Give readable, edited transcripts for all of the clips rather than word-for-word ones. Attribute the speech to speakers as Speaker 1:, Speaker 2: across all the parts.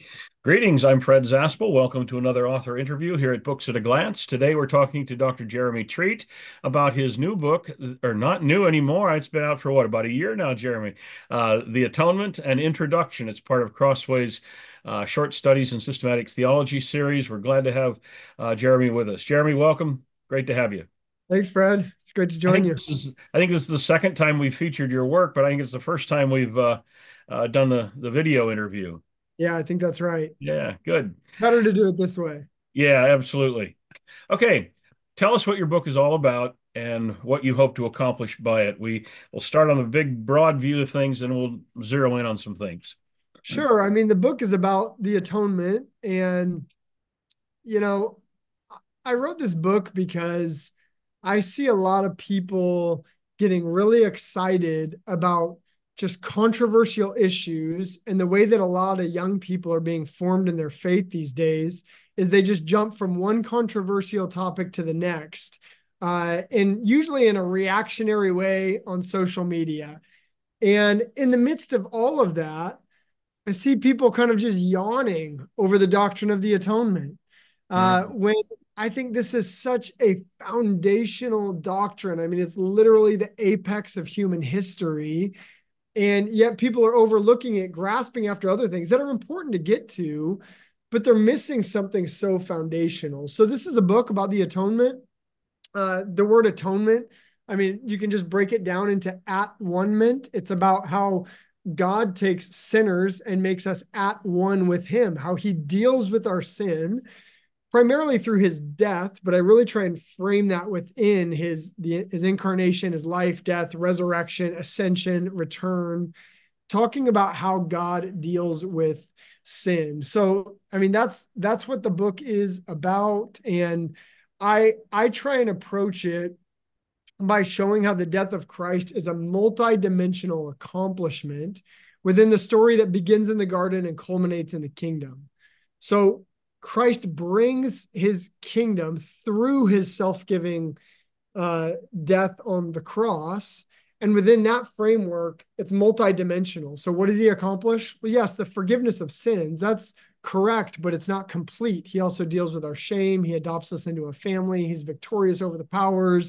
Speaker 1: Greetings, I'm Fred Zaspel. Welcome to another author interview here at Books at a Glance. Today we're talking to Dr. Jeremy Treat about his new book, or not new anymore. It's been out for what, about a year now, Jeremy? The Atonement and Introduction. It's part of Crossway's Short Studies in Systematic Theology series. We're glad to have Jeremy with us. Jeremy, welcome. Great to have you.
Speaker 2: Thanks, Fred. It's great to
Speaker 1: I
Speaker 2: join
Speaker 1: think
Speaker 2: you.
Speaker 1: this is I think this is the second time we've featured your work, but I think it's the first time we've done the video interview.
Speaker 2: Yeah, I think that's right.
Speaker 1: Yeah, good.
Speaker 2: Better to do it this way.
Speaker 1: Yeah, absolutely. Okay, tell us what your book is all about and what you hope to accomplish by it. We will start on a big, broad view of things, and we'll zero in on some things.
Speaker 2: Sure. I mean, the book is about the atonement. And, you know, I wrote this book because I see a lot of people getting really excited about just controversial issues. And the way that a lot of young people are being formed in their faith these days is they just jump from one controversial topic to the next, and usually in a reactionary way on social media. And in the midst of all of that, I see people kind of just yawning over the doctrine of the atonement.
Speaker 1: Mhm.
Speaker 2: When I think this is such a foundational doctrine. I mean, it's literally the apex of human history. And yet people are overlooking it, grasping after other things that are important to get to, but they're missing something so foundational. So, this is a book about the atonement. The word atonement, I mean, you can just break it down into at one-ment. It's about how God takes sinners and makes us at one with him, how he deals with our sin primarily through his death, but I really try and frame that within his incarnation, his life, death, resurrection, ascension, return, talking about how God deals with sin. So, I mean, that's what the book is about, and I try and approach it by showing how the death of Christ is a multi-dimensional accomplishment within the story that begins in the garden and culminates in the kingdom. So Christ brings his kingdom through his self-giving death on the cross. And within that framework, it's multidimensional. So what does he accomplish? Well, yes, the forgiveness of sins, that's correct, but it's not complete. He also deals with our shame. He adopts us into a family. He's victorious over the powers.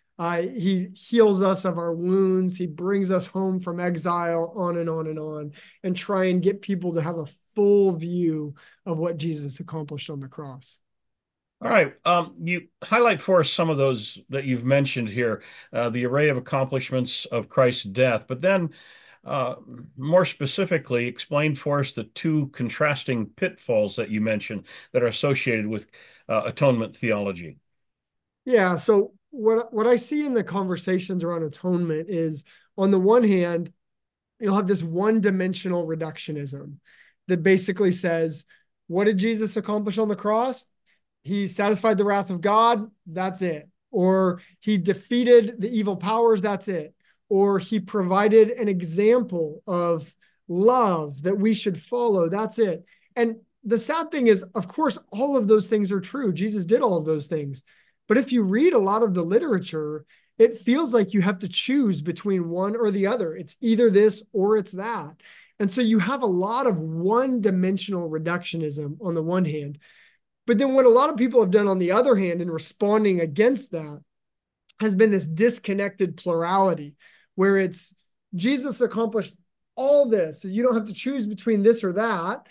Speaker 2: He heals us of our wounds. He brings us home from exile, on and on and on, and try and get people to have a full view of what Jesus accomplished on the cross.
Speaker 1: All right. You highlight for us some of those that you've mentioned here, the array of accomplishments of Christ's death, but then uh, more specifically, explain for us the two contrasting pitfalls that you mentioned that are associated with atonement theology.
Speaker 2: Yeah. So what I see in the conversations around atonement is, on the one hand, you'll have this one-dimensional reductionism that basically says, what did Jesus accomplish on the cross? He satisfied the wrath of God. That's it. Or he defeated the evil powers. That's it. Or he provided an example of love that we should follow. That's it. And the sad thing is, of course, all of those things are true. Jesus did all of those things. But if you read a lot of the literature, it feels like you have to choose between one or the other. It's either this or it's that. And so you have a lot of one dimensional reductionism on the one hand. But then what a lot of people have done on the other hand in responding against that has been this disconnected plurality where it's Jesus accomplished all this. So you don't have to choose between this or that.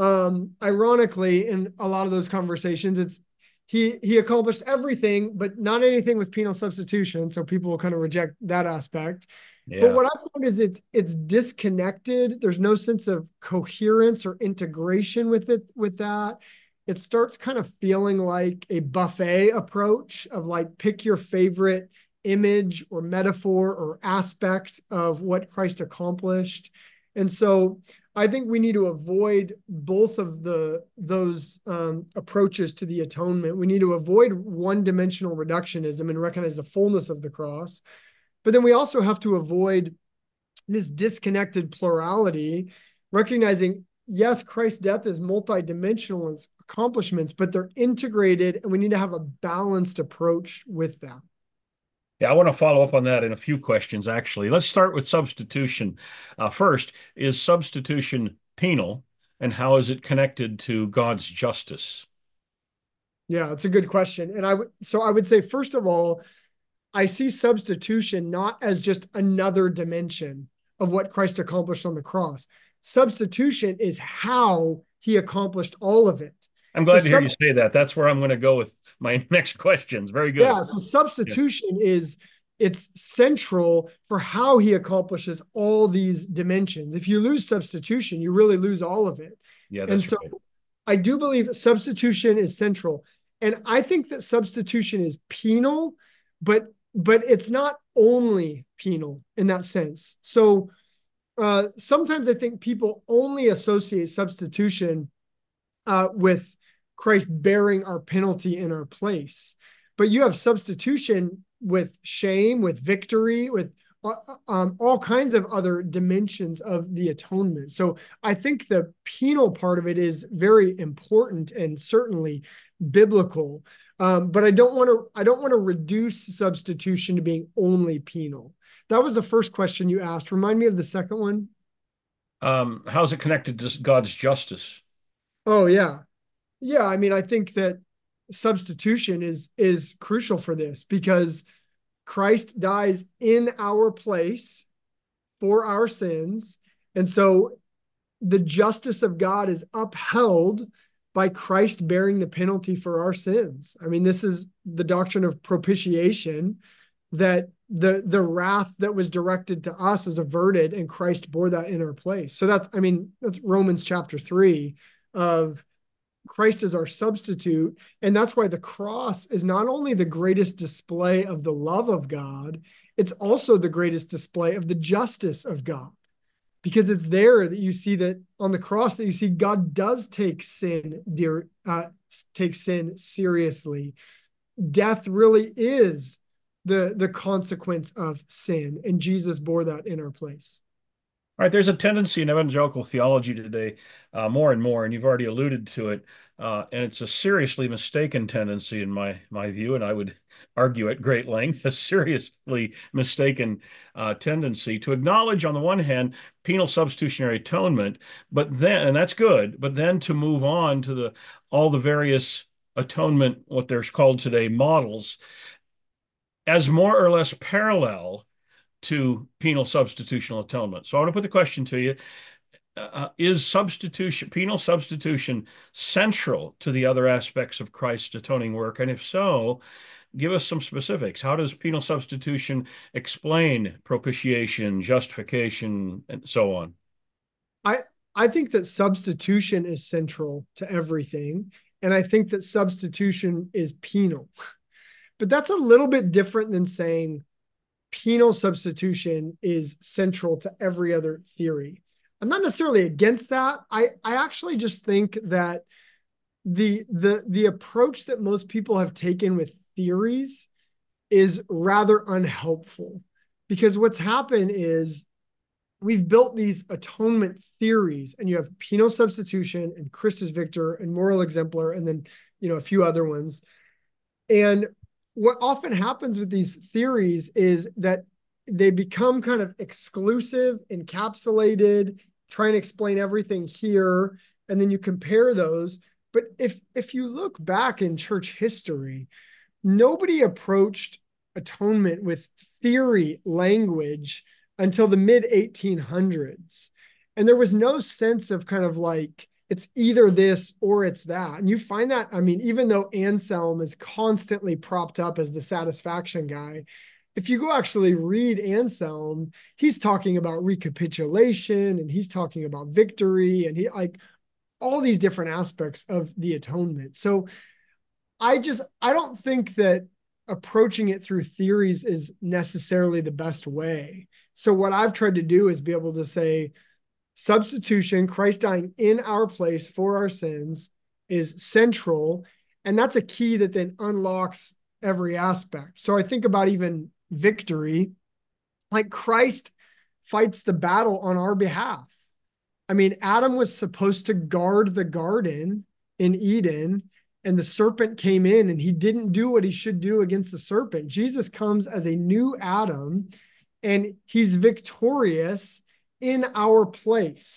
Speaker 2: Ironically, in a lot of those conversations, it's he accomplished everything, but not anything with penal substitution. So people will kind of reject that aspect. But
Speaker 1: Yeah.
Speaker 2: what I found is it's disconnected. There's no sense of coherence or integration with it, with that. It starts kind of feeling like a buffet approach of like pick your favorite image or metaphor or aspect of what Christ accomplished. And so I think we need to avoid both of those approaches to the atonement. We need to avoid one-dimensional reductionism and recognize the fullness of the cross. But then we also have to avoid this disconnected plurality, recognizing, yes, Christ's death is multidimensional in its accomplishments, but they're integrated, and we need to have a balanced approach with that.
Speaker 1: Yeah, I want to follow up on that in a few questions, actually. Let's start with substitution. First, is substitution penal? and how is it connected to God's justice?
Speaker 2: Yeah, it's a good question. And I would say, first of all, I see substitution not as just another dimension of what Christ accomplished on the cross. Substitution is how he accomplished all of it.
Speaker 1: I'm
Speaker 2: So
Speaker 1: glad to hear
Speaker 2: sub
Speaker 1: you say that. That's where I'm going to go with my next questions. Very good.
Speaker 2: Yeah, so
Speaker 1: Yeah,
Speaker 2: substitution is it's central for how he accomplishes all these dimensions. If you lose substitution, you really lose all of it.
Speaker 1: yeah,
Speaker 2: And
Speaker 1: that's
Speaker 2: so
Speaker 1: right.
Speaker 2: I do believe substitution is central. And I think that substitution is penal, but it's not only penal in that sense. So sometimes I think people only associate substitution with Christ bearing our penalty in our place. But you have substitution with shame, with victory, with all kinds of other dimensions of the atonement. So I think the penal part of it is very important and certainly biblical. But I don't want to reduce substitution to being only penal. That was the first question you asked. Remind me of the second one.
Speaker 1: How's it connected to God's justice?
Speaker 2: Oh yeah. Yeah, I mean, I think that substitution is crucial for this because Christ dies in our place for our sins. And so the justice of God is upheld by Christ bearing the penalty for our sins. I mean, this is the doctrine of propitiation, that the wrath that was directed to us is averted and Christ bore that in our place. So that's Romans chapter 3 of Christ is our substitute. And that's why the cross is not only the greatest display of the love of God, it's also the greatest display of the justice of God. Because it's there that you see that on the cross that you see God does take sin seriously. Death really is the consequence of sin, and Jesus bore that in our place.
Speaker 1: All right, there's a tendency in evangelical theology today, more and more, and you've already alluded to it, and it's a seriously mistaken tendency in my view, and I would argue at great length, a seriously mistaken tendency to acknowledge, on the one hand, penal substitutionary atonement, but then, and that's good, but then to move on to all the various atonement, what they're called today, models, as more or less parallel to penal substitutional atonement. So I want to put the question to you. Is penal substitution central to the other aspects of Christ's atoning work? And if so, give us some specifics. How does penal substitution explain propitiation, justification, and so on?
Speaker 2: I I think that substitution is central to everything, and I think that substitution is penal. But that's a little bit different than saying penal substitution is central to every other theory. I'm not necessarily against that. I actually just think that the approach that most people have taken with theories is rather unhelpful, because what's happened is we've built these atonement theories, and you have penal substitution and Christus Victor and moral exemplar, and then a few other ones. And what often happens with these theories is that they become kind of exclusive, encapsulated, try and explain everything here, and then you compare those. But if you look back in church history, nobody approached atonement with theory language until the mid 1800s. And there was no sense of kind of like, it's either this or it's that. And you find that, I mean, even though Anselm is constantly propped up as the satisfaction guy, if you go actually read Anselm, he's talking about recapitulation and he's talking about victory and he like all these different aspects of the atonement. So I don't think that approaching it through theories is necessarily the best way. So what I've tried to do is be able to say substitution, Christ dying in our place for our sins, is central. And that's a key that then unlocks every aspect. So I think about even victory, like Christ fights the battle on our behalf. I mean, Adam was supposed to guard the garden in Eden, and the serpent came in and he didn't do what he should do against the serpent. Jesus comes as a new Adam and he's victorious in our place.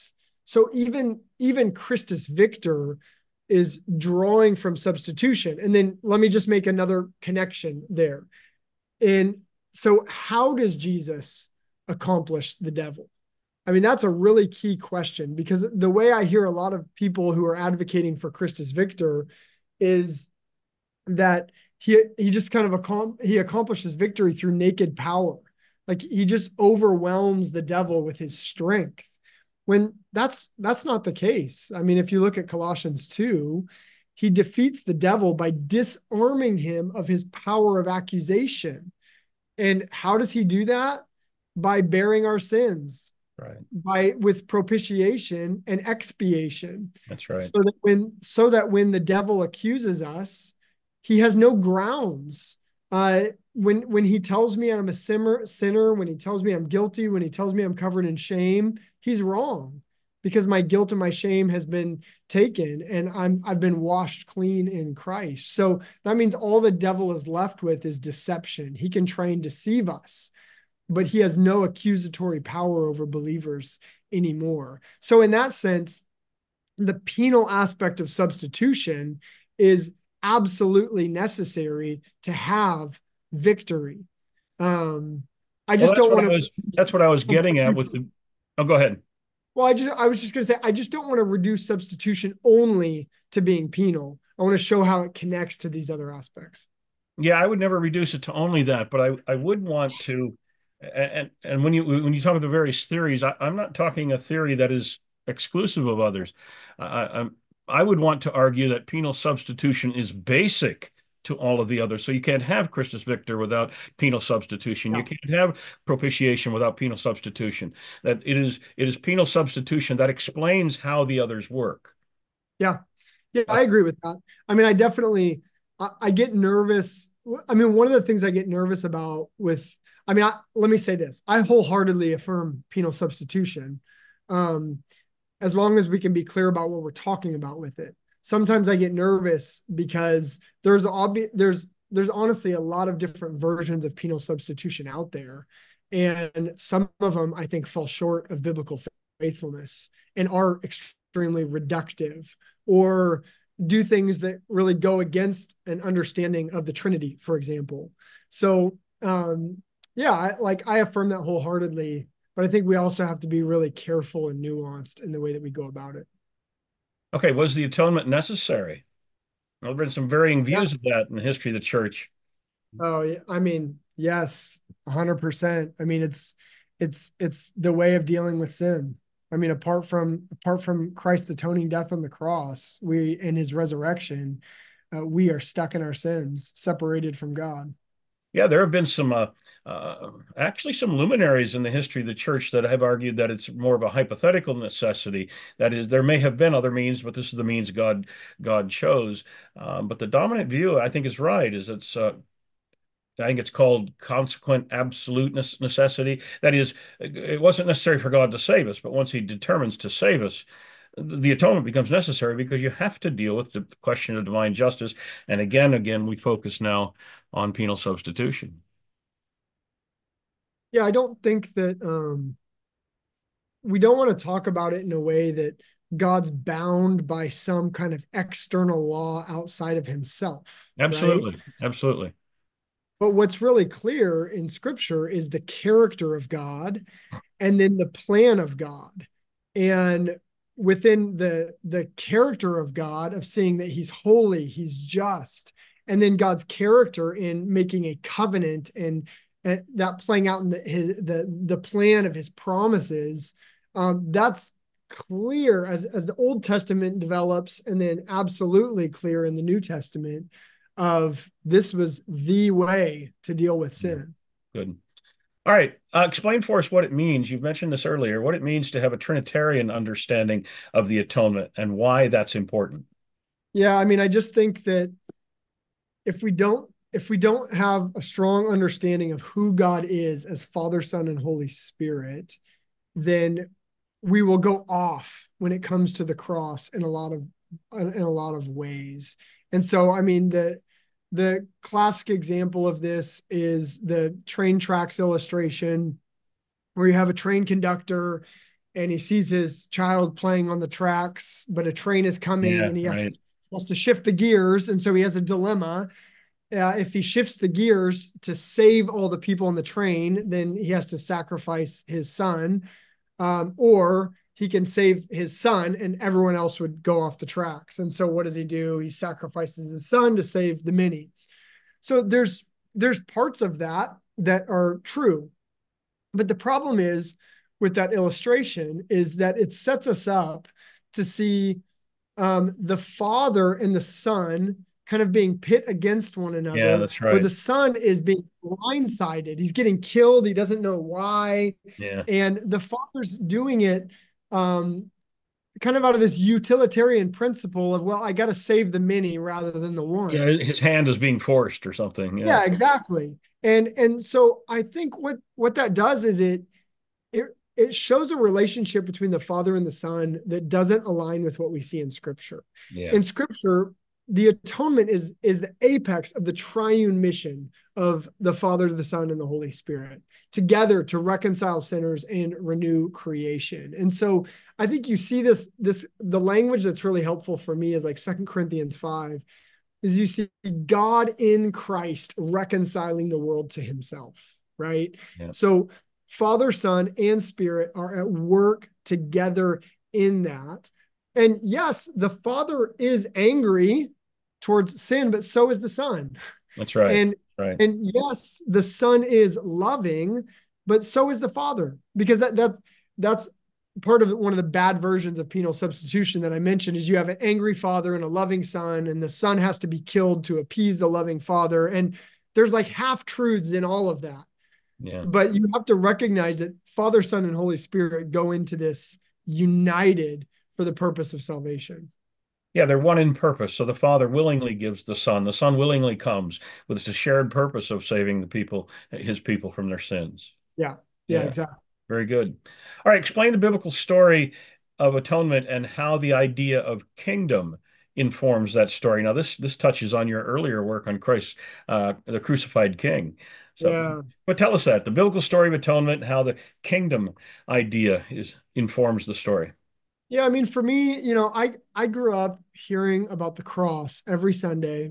Speaker 2: So even Christus Victor is drawing from substitution. And then let me just make another connection there. And so how does Jesus accomplish the devil? I mean, that's a really key question, because the way I hear a lot of people who are advocating for Christus Victor is that he just kind of he accomplishes victory through naked power. Like he just overwhelms the devil with his strength. When that's not the case. I mean, if you look at Colossians 2, he defeats the devil by disarming him of his power of accusation. And how does he do that? By bearing our sins,
Speaker 1: Right.
Speaker 2: with propitiation and expiation.
Speaker 1: That's right.
Speaker 2: So that when the devil accuses us, he has no grounds. When he tells me I'm a sinner, when he tells me I'm guilty, when he tells me I'm covered in shame, he's wrong, because my guilt and my shame has been taken, and I've been washed clean in Christ. So that means all the devil is left with is deception. He can try and deceive us, but he has no accusatory power over believers anymore. So in that sense, the penal aspect of substitution is absolutely necessary to have victory. I
Speaker 1: Well,
Speaker 2: just don't want to.
Speaker 1: that's what I was getting at with the. Oh, go ahead.
Speaker 2: Well, I was just going to say, I just don't want to reduce substitution only to being penal. I want to show how it connects to these other aspects.
Speaker 1: Yeah, I would never reduce it to only that, but I would want to, and when you talk about the various theories, I'm not talking a theory that is exclusive of others. I I would want to argue that penal substitution is basic to all of the others. So you can't have Christus Victor without penal substitution. You
Speaker 2: Yeah.
Speaker 1: can't have propitiation without penal substitution. That it is penal substitution that explains how the others work.
Speaker 2: Yeah. Yeah,
Speaker 1: Uh,
Speaker 2: I agree with that. I mean, I get nervous. I mean, one of the things I get nervous about let me say this. I wholeheartedly affirm penal substitution, um, as long as we can be clear about what we're talking about with it. Sometimes I get nervous because there's honestly a lot of different versions of penal substitution out there. And some of them I think fall short of biblical faithfulness and are extremely reductive, or do things that really go against an understanding of the Trinity, for example. So, yeah, I affirm that wholeheartedly, but I think we also have to be really careful and nuanced in the way that we go about it.
Speaker 1: okay, was the atonement necessary? There have been some varying
Speaker 2: Yeah.
Speaker 1: views of that in the history of the church.
Speaker 2: Oh, yeah. I mean, yes, 100%. I mean, it's the way of dealing with sin. I mean, apart from Christ's atoning death on the cross, we and his resurrection, we are stuck in our sins, separated from God.
Speaker 1: Yeah, there have been some, actually, some luminaries in the history of the church that have argued that it's more of a hypothetical necessity. That is, there may have been other means, but this is the means God chose. But the dominant view, I think, is right. I think it's called consequent absolute necessity. That is, it wasn't necessary for God to save us, but once He determines to save us, the atonement becomes necessary because you have to deal with the question of divine justice. And again, we focus now on penal substitution.
Speaker 2: Yeah, I don't think that we don't want to talk about it in a way that God's bound by some kind of external law outside of himself, right?
Speaker 1: Absolutely, absolutely.
Speaker 2: But what's really clear in scripture is the character of God and then the plan of God. And within the character of God, of seeing that he's holy, he's just, and then God's character in making a covenant, and that playing out in the plan of his promises, that's clear as the Old Testament develops, and then absolutely clear in the New Testament of this was the way to deal with sin.
Speaker 1: Good. All right. Explain for us what it means. You've mentioned this earlier, what it means to have a Trinitarian understanding of the atonement and why that's important.
Speaker 2: Yeah, I mean, I just think that if we don't have a strong understanding of who God is as Father, Son, and Holy Spirit, then we will go off when it comes to the cross in a lot of ways. And so, I mean, the classic example of this is the train tracks illustration, where you have a train conductor and he sees his child playing on the tracks, but a train is coming
Speaker 1: Yeah,
Speaker 2: and
Speaker 1: right.
Speaker 2: has to shift the gears. And so he has a dilemma. If he shifts the gears to save all the people on the train, then he has to sacrifice his son, or he can save his son and everyone else would go off the tracks. And so what does he do? He sacrifices his son to save the many. So there's parts of that that are true. But the problem is with that illustration is that it sets us up to see the father and the son kind of being pit against one
Speaker 1: Yeah,
Speaker 2: another,
Speaker 1: that's
Speaker 2: where
Speaker 1: right.
Speaker 2: the son is being blindsided. He's getting killed. He doesn't know why.
Speaker 1: Yeah.
Speaker 2: And the father's doing it um, kind of out of this utilitarian principle of, well, I got to save the many rather than the
Speaker 1: Yeah,
Speaker 2: one.
Speaker 1: his hand is being forced or something. Yeah.
Speaker 2: Yeah, exactly. And so I think what that does is it shows a relationship between the father and the son that doesn't align with what we see in scripture.
Speaker 1: Yeah.
Speaker 2: In scripture, the atonement is the apex of the triune mission of the Father, the Son, and the Holy Spirit together to reconcile sinners and renew creation. And so I think you see this the language that's really helpful for me is like 2 Corinthians 5, is you see God in Christ reconciling the world to himself, right?
Speaker 1: Yeah.
Speaker 2: So Father, Son, and Spirit are at work together in that. And yes, the Father is angry towards sin, but so is the Son.
Speaker 1: That's right.
Speaker 2: And
Speaker 1: Right.
Speaker 2: and yes, the Son is loving, but so is the Father, because that's part of one of the bad versions of penal substitution that I mentioned is you have an angry father and a loving son, and the son has to be killed to appease the loving father. And there's like half truths in all of that.
Speaker 1: Yeah.
Speaker 2: But you have to recognize that Father, Son, and Holy Spirit go into this united for the purpose of salvation.
Speaker 1: Yeah, they're one in purpose. So the Father willingly gives the Son willingly comes with the shared purpose of saving the people, his people from their sins.
Speaker 2: Yeah. Yeah,
Speaker 1: Yeah,
Speaker 2: exactly.
Speaker 1: very good. All right, explain the biblical story of atonement and how the idea of kingdom informs that story. Now, this touches on your earlier work on Christ, the crucified King. So,
Speaker 2: Yeah.
Speaker 1: but tell us that the biblical story of atonement, how the kingdom idea is informs the story.
Speaker 2: Yeah, I mean, for me, I grew up hearing about the cross every Sunday,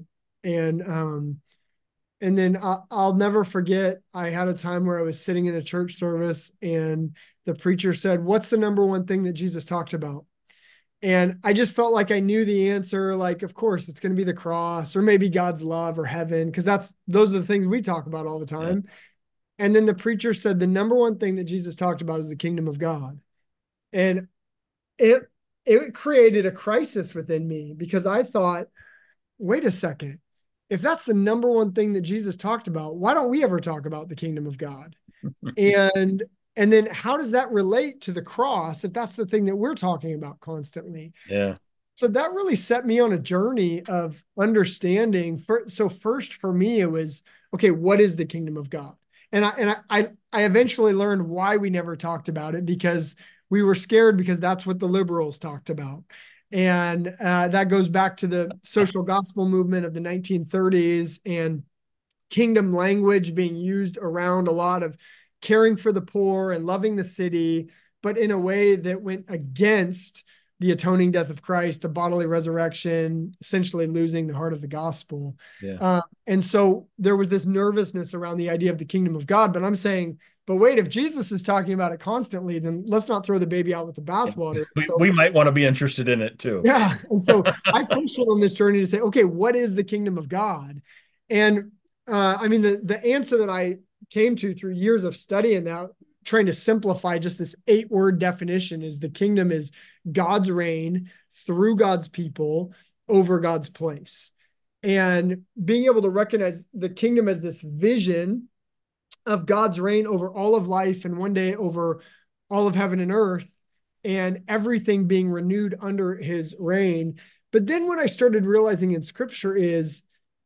Speaker 2: and then I'll never forget. I had a time where I was sitting in a church service, and the preacher said, "What's the number one thing that Jesus talked about?" And I just felt like I knew the answer. Like, of course, it's going to be the cross, or maybe God's love, or heaven, because those are the things we talk about all the
Speaker 1: Yeah.
Speaker 2: time. And then the preacher said the number one thing that Jesus talked about is the kingdom of God, and it it created a crisis within me because I thought, wait a second, if that's the number one thing that Jesus talked about, why don't we ever talk about the kingdom of God? And and then how does that relate to the cross if that's the thing that we're talking about constantly?
Speaker 1: Yeah.
Speaker 2: So that really set me on a journey of understanding. So first for me, it was, okay, what is the kingdom of God? And I eventually learned why we never talked about it, because we were scared, because that's what the liberals talked about. And that goes back to the social gospel movement of the 1930s and kingdom language being used around a lot of caring for the poor and loving the city, but in a way that went against the atoning death of Christ, the bodily resurrection, essentially losing the heart of the gospel.
Speaker 1: Yeah.
Speaker 2: And so there was this nervousness around the idea of the kingdom of God. But I'm saying, but wait, if Jesus is talking about it constantly, then let's not throw the baby out with the
Speaker 1: Yeah.
Speaker 2: bathwater.
Speaker 1: We
Speaker 2: So,
Speaker 1: might want to be interested in it too.
Speaker 2: yeah. And so I first went on this journey to say, okay, what is the kingdom of God? And I mean, the answer that I came to through years of studying that, trying to simplify just this 8-word definition, is the kingdom is God's reign through God's people over God's place. And being able to recognize the kingdom as this vision of God's reign over all of life and one day over all of heaven and earth, and everything being renewed under his reign. But then what I started realizing in scripture is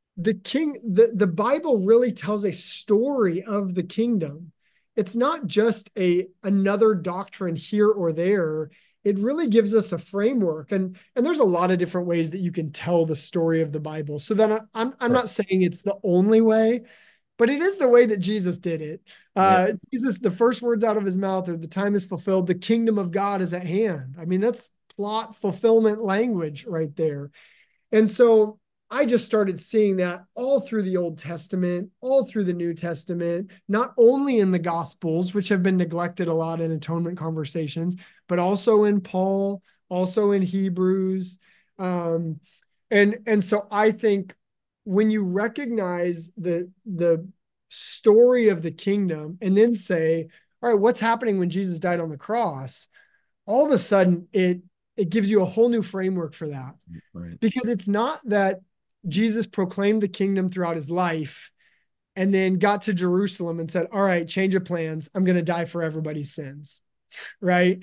Speaker 2: the Bible really tells a story of the kingdom. It's not just another doctrine here or there. It really gives us a framework, and there's a lot of different ways that you can tell the story of the Bible. So then I'm
Speaker 1: Right.
Speaker 2: not saying it's the only way, but it is the way that Jesus did it.
Speaker 1: Yeah.
Speaker 2: Jesus, the first words out of his mouth are, the time is fulfilled, the kingdom of God is at hand. I mean, that's plot fulfillment language right there. And so I just started seeing that all through the Old Testament, all through the New Testament, not only in the Gospels, which have been neglected a lot in atonement conversations, but also in Paul, also in Hebrews. Um, and so I think when you recognize the story of the kingdom and then say, all right, what's happening when Jesus died on the cross? All of a sudden it gives you a whole new framework for that,
Speaker 1: Right.
Speaker 2: because it's not that Jesus proclaimed the kingdom throughout his life and then got to Jerusalem and said, all right, change of plans. I'm going to die for everybody's sins. Right.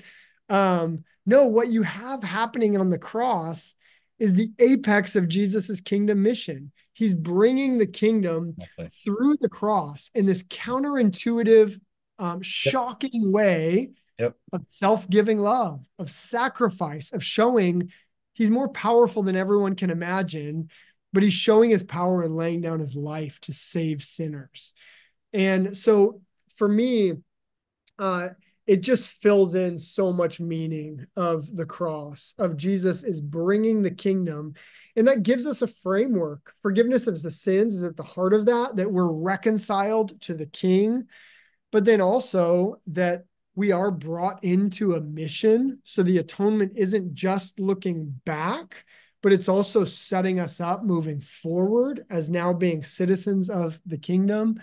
Speaker 2: No, what you have happening on the cross is the apex of Jesus's kingdom mission. He's bringing the kingdom
Speaker 1: Okay.
Speaker 2: through the cross in this counterintuitive,
Speaker 1: Yep.
Speaker 2: shocking way
Speaker 1: Yep.
Speaker 2: of self-giving love, of sacrifice, of showing he's more powerful than everyone can imagine, but he's showing his power and laying down his life to save sinners. And so for me, uh, it just fills in so much meaning of the cross, of Jesus is bringing the kingdom. And that gives us a framework. Forgiveness of the sins is at the heart of that, that we're reconciled to the king, but then also that we are brought into a mission. So the atonement isn't just looking back, but it's also setting us up moving forward as now being citizens of the kingdom.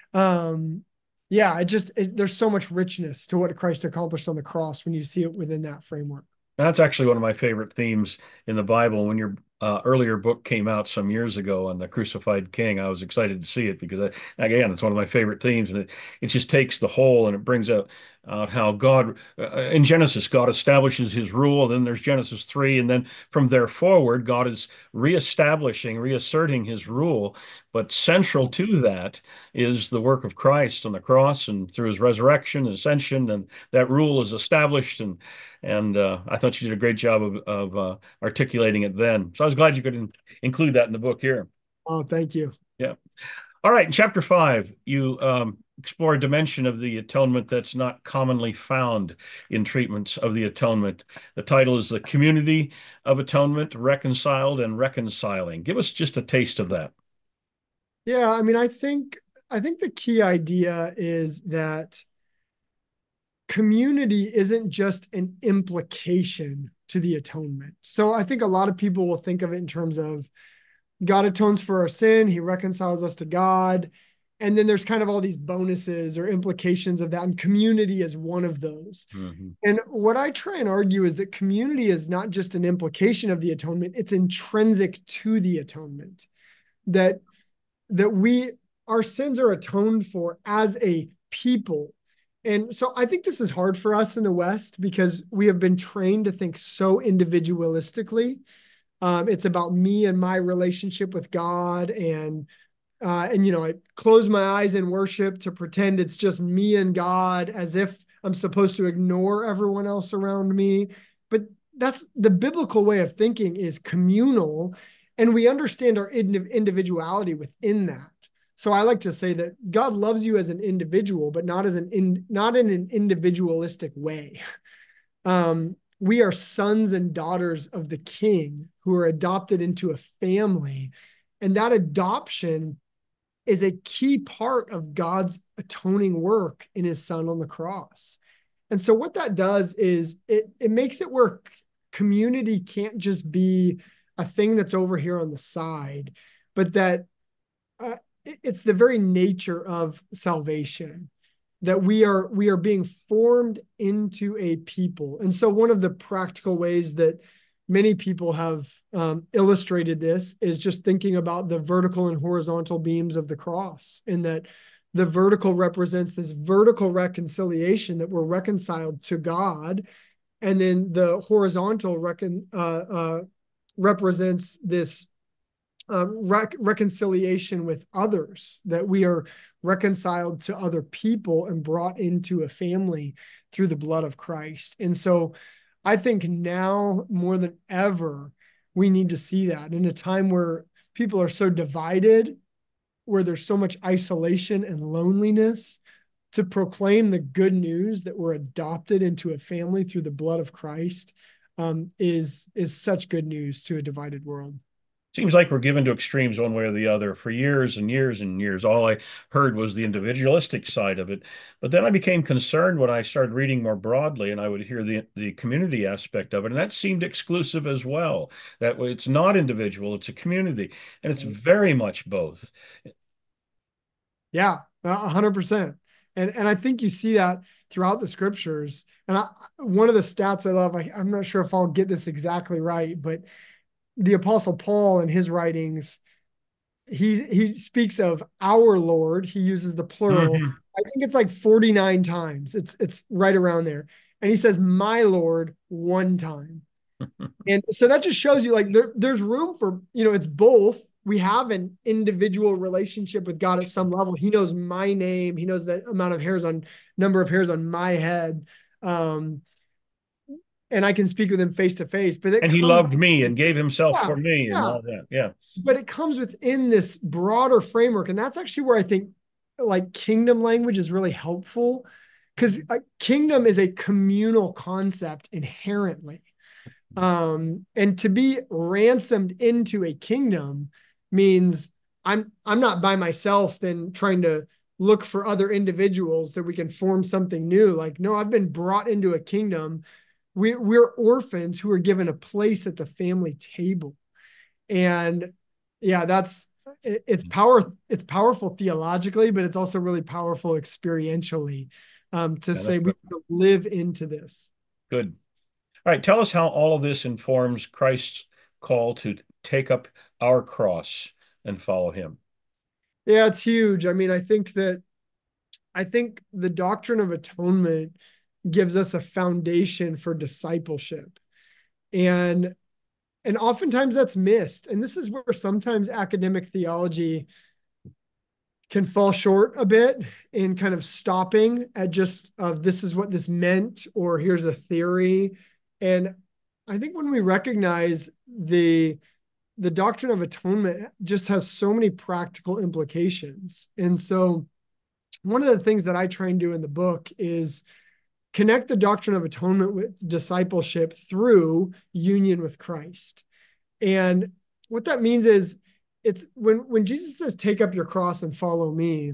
Speaker 2: Um, yeah, there's so much richness to what Christ accomplished on the cross when you see it within that framework.
Speaker 1: That's actually one of my favorite themes in the Bible. When your earlier book came out some years ago on the crucified king, I was excited to see it because, again, it's one of my favorite themes, and it just takes the whole and it brings out how God, in Genesis, God establishes his rule. Then there's Genesis 3, and then from there forward, God is reestablishing, reasserting his rule. But central to that is the work of Christ on the cross and through his resurrection and ascension, and that rule is established. And I thought you did a great job of articulating it then. So I was glad you could include that in the book here.
Speaker 2: Oh, thank you.
Speaker 1: Yeah. All right. In chapter 5, you explore a dimension of the atonement that's not commonly found in treatments of the atonement. The title is The Community of Atonement, Reconciled and Reconciling. Give us just a taste of that.
Speaker 2: Yeah, I mean, I think the key idea is that community isn't just an implication to the atonement. So I think a lot of people will think of it in terms of God atones for our sin, he reconciles us to God. And then there's kind of all these bonuses or implications of that. And community is one of those.
Speaker 1: Mhm.
Speaker 2: And what I try and argue is that community is not just an implication of the atonement, it's intrinsic to the atonement. That that we our sins are atoned for as a people. And so I think this is hard for us in the West because we have been trained to think so individualistically. It's about me and my relationship with God, and I close my eyes in worship to pretend it's just me and God, as if I'm supposed to ignore everyone else around me. But that's the biblical way of thinking, is communal, and we understand our individuality within that. So I like to say that God loves you as an individual, but not in an individualistic way. We are sons and daughters of the King who are adopted into a family, and that adoption is a key part of God's atoning work in his son on the cross. And so what that does is it makes it where community can't just be a thing that's over here on the side, but that uh, it's the very nature of salvation, that we are being formed into a people. And so one of the practical ways that many people have illustrated this is just thinking about the vertical and horizontal beams of the cross, and that the vertical represents this vertical reconciliation, that we're reconciled to God, and then the horizontal represents this reconciliation with others, that we are reconciled to other people and brought into a family through the blood of Christ. And so I think now more than ever, we need to see that in a time where people are so divided. where there's so much isolation and loneliness, to proclaim the good news that we're adopted into a family through the blood of Christ, is such good news to a divided world.
Speaker 1: Seems like we're given to extremes one way or the other for years and years and years. All I heard was the individualistic side of it. But then I became concerned when I started reading more broadly, and I would hear the community aspect of it. And that seemed exclusive as well. That way it's not individual, it's a community. And it's very much both.
Speaker 2: Yeah, 100%. And I think you see that throughout the scriptures. And one of the stats I love, I'm not sure if I'll get this exactly right, but the Apostle Paul in his writings, he speaks of our Lord. He uses the plural.
Speaker 1: Mhm.
Speaker 2: I think it's like 49 times. It's right around there. And he says, my Lord, one time. And so that just shows you like there's room for, it's both. We have an individual relationship with God at some level. He knows my name. He knows the number of hairs on my head. Um, and I can speak with him face to face, but it
Speaker 1: And he
Speaker 2: comes,
Speaker 1: loved me and gave himself
Speaker 2: yeah,
Speaker 1: for me and
Speaker 2: yeah,
Speaker 1: all that. Yeah.
Speaker 2: but it comes within this broader framework. And that's actually where I think like kingdom language is really helpful, because kingdom is a communal concept inherently. And to be ransomed into a kingdom means I'm not by myself then trying to look for other individuals that we can form something new. Like, no, I've been brought into a kingdom. We're orphans who are given a place at the family table. And yeah, it's powerful theologically, but it's also really powerful experientially, to
Speaker 1: Yeah,
Speaker 2: say
Speaker 1: that's
Speaker 2: we live into this.
Speaker 1: good. All right. Tell us how all of this informs Christ's call to take up our cross and follow him.
Speaker 2: Yeah, it's huge. I mean, I think the doctrine of atonement gives us a foundation for discipleship. And and oftentimes that's missed. And this is where sometimes academic theology can fall short a bit in kind of stopping at just this is what this meant, or here's a theory. And I think when we recognize the doctrine of atonement just has so many practical implications. And so one of the things that I try and do in the book is connect the doctrine of atonement with discipleship through union with Christ. And what that means is, it's when Jesus says, take up your cross and follow me,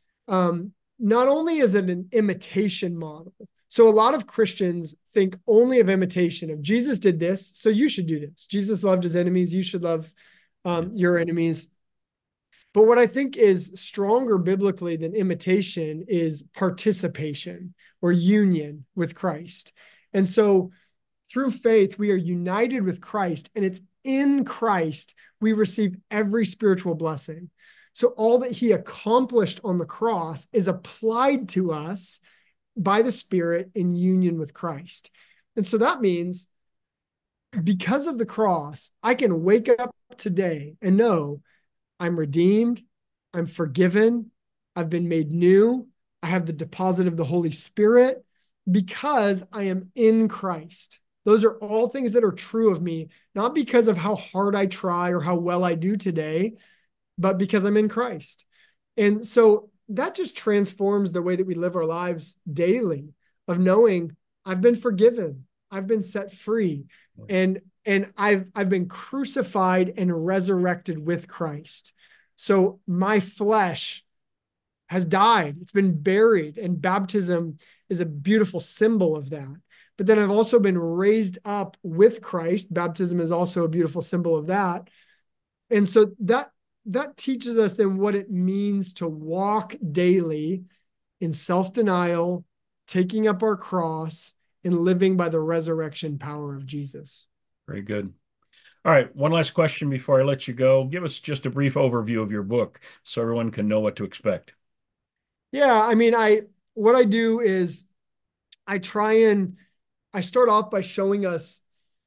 Speaker 2: not only is it an imitation model. So a lot of Christians think only of imitation of Jesus did this, so you should do this. Jesus loved his enemies. You should love your enemies. But what I think is stronger biblically than imitation is participation or union with Christ. And so through faith, we are united with Christ, and it's in Christ we receive every spiritual blessing. So all that he accomplished on the cross is applied to us by the Spirit in union with Christ. And so that means because of the cross, I can wake up today and know I'm redeemed, I'm forgiven, I've been made new, I have the deposit of the Holy Spirit because I am in Christ. Those are all things that are true of me, not because of how hard I try or how well I do today, but because I'm in Christ. And so that just transforms the way that we live our lives daily, of knowing I've been forgiven, I've been set free, and I've been crucified and resurrected with Christ. So my flesh has died. It's been buried, and baptism is a beautiful symbol of that. But then I've also been raised up with Christ. Baptism is also a beautiful symbol of that. And so that teaches us then what it means to walk daily in self-denial, taking up our cross, and living by the resurrection power of Jesus.
Speaker 1: Very good. All right. One last question before I let you go. Give us just a brief overview of your book so everyone can know what to expect.
Speaker 2: Yeah, I mean, what I do is I try and I start off by showing us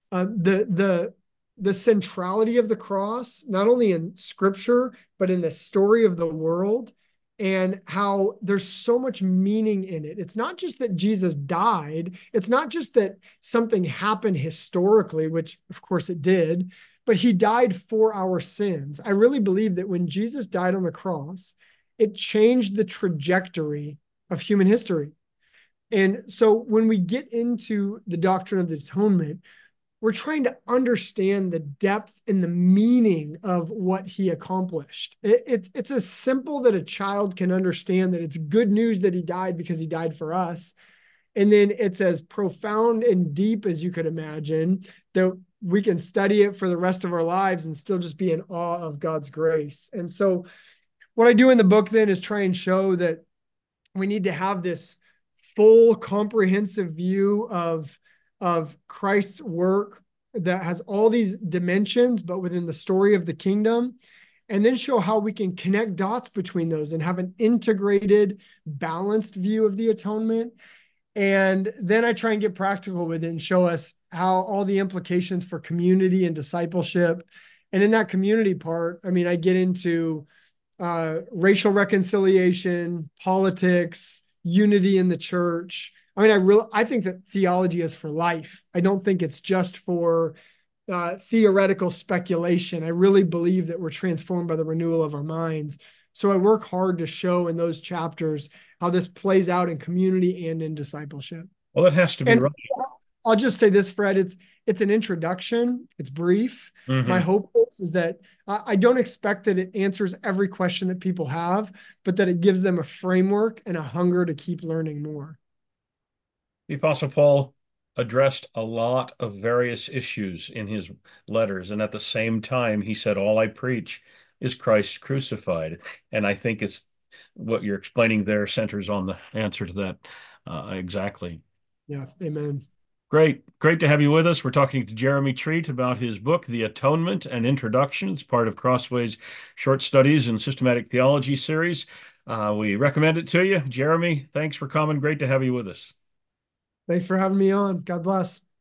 Speaker 2: the centrality of the cross, not only in Scripture but in the story of the world, and how there's so much meaning in it. It's not just that Jesus died, it's not just that something happened historically, which of course it did, but he died for our sins. I really believe that when Jesus died on the cross, it changed the trajectory of human history. And so when we get into the doctrine of the atonement, we're trying to understand the depth and the meaning of what he accomplished. It's as simple that a child can understand that it's good news that he died because he died for us. And then it's as profound and deep as you could imagine that we can study it for the rest of our lives and still just be in awe of God's grace. And so what I do in the book then is try and show that we need to have this full comprehensive view of Christ's work that has all these dimensions, but within the story of the kingdom, and then show how we can connect dots between those and have an integrated, balanced view of the atonement. And then I try and get practical with it and show us how all the implications for community and discipleship. And in that community part, I mean, I get into racial reconciliation, politics, unity in the church. I mean, I think that theology is for life. I don't think it's just for theoretical speculation. I really believe that we're transformed by the renewal of our minds. So I work hard to show in those chapters how this plays out in community and in discipleship.
Speaker 1: Well, that has to be
Speaker 2: And
Speaker 1: right.
Speaker 2: I'll just say this, Fred, it's an introduction. It's brief. My
Speaker 1: Mm-hmm.
Speaker 2: hope is that I don't expect that it answers every question that people have, but that it gives them a framework and a hunger to keep learning more.
Speaker 1: The Apostle Paul addressed a lot of various issues in his letters, and at the same time, he said, "All I preach is Christ crucified." And I think it's what you're explaining there centers on the answer to that exactly.
Speaker 2: Yeah. Amen.
Speaker 1: Great. Great to have you with us. We're talking to Jeremy Treat about his book, The Atonement: An Introduction. It's part of Crossway's Short Studies and Systematic Theology series. We recommend it to you. Jeremy, thanks for coming. Great to have you with us.
Speaker 2: Thanks for having me on. God bless.